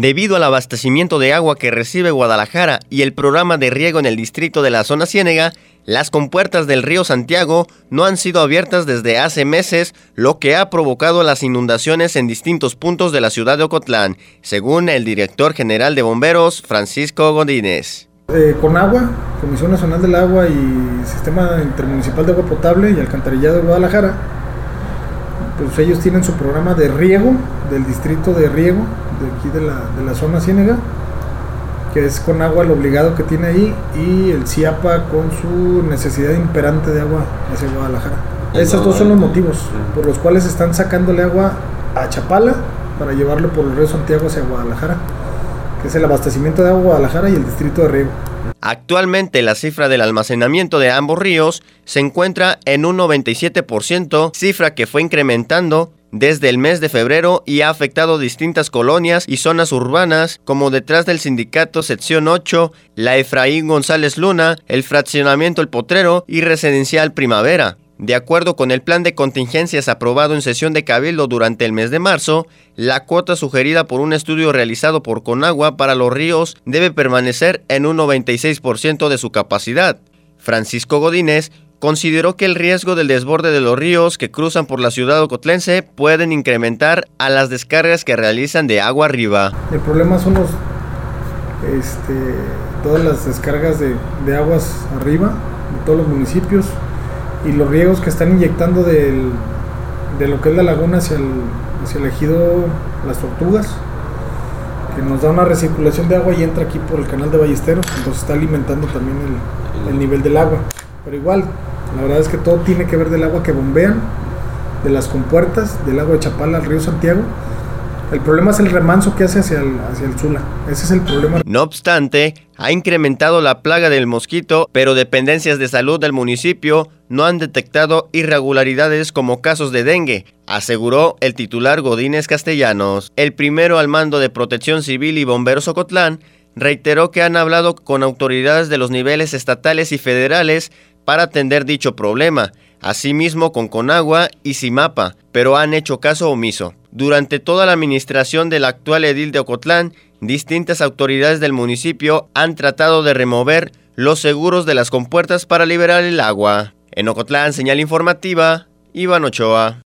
Debido al abastecimiento de agua que recibe Guadalajara y el programa de riego en el distrito de la zona Ciénega, las compuertas del río Santiago no han sido abiertas desde hace meses, lo que ha provocado las inundaciones en distintos puntos de la ciudad de Ocotlán, según el director general de Bomberos, Francisco Godínez. Conagua, Comisión Nacional del Agua y Sistema Intermunicipal de Agua Potable y Alcantarillado de Guadalajara, pues ellos tienen su programa de riego del distrito de riego de aquí de la zona Ciénega, que es Conagua el obligado que tiene ahí, y el CIAPA con su necesidad imperante de agua hacia Guadalajara. Esos dos son los motivos por los cuales están sacándole agua a Chapala para llevarlo por el río Santiago hacia Guadalajara, que es el abastecimiento de agua a Guadalajara y el distrito de riego. Actualmente la cifra del almacenamiento de ambos ríos se encuentra en un 97%, cifra que fue incrementando desde el mes de febrero y ha afectado distintas colonias y zonas urbanas como detrás del sindicato Sección 8, la Efraín González Luna, el fraccionamiento El Potrero y Residencial Primavera. De acuerdo con el plan de contingencias aprobado en sesión de Cabildo durante el mes de marzo, la cuota sugerida por un estudio realizado por Conagua para los ríos debe permanecer en un 96% de su capacidad. Francisco Godínez consideró que el riesgo del desborde de los ríos que cruzan por la ciudad ocotlense pueden incrementar a las descargas que realizan de agua arriba. El problema son todas las descargas de aguas arriba de todos los municipios y los riegos que están inyectando de lo que es la laguna hacia el ejido Las Tortugas, que nos da una recirculación de agua y entra aquí por el canal de Ballesteros, entonces está alimentando también el nivel del agua. Pero igual, la verdad es que todo tiene que ver del agua que bombean, de las compuertas, del agua de Chapala al río Santiago. El problema es el remanso que hace hacia el Sula. Ese es el problema. No obstante, ha incrementado la plaga del mosquito, pero dependencias de salud del municipio no han detectado irregularidades como casos de dengue, aseguró el titular Godínez Castellanos. El primero al mando de Protección Civil y Bomberos Ocotlán reiteró que han hablado con autoridades de los niveles estatales y federales para atender dicho problema, asimismo con Conagua y CIMAPA, pero han hecho caso omiso. Durante toda la administración del actual edil de Ocotlán, distintas autoridades del municipio han tratado de remover los seguros de las compuertas para liberar el agua. En Ocotlán, señal informativa, Iván Ochoa.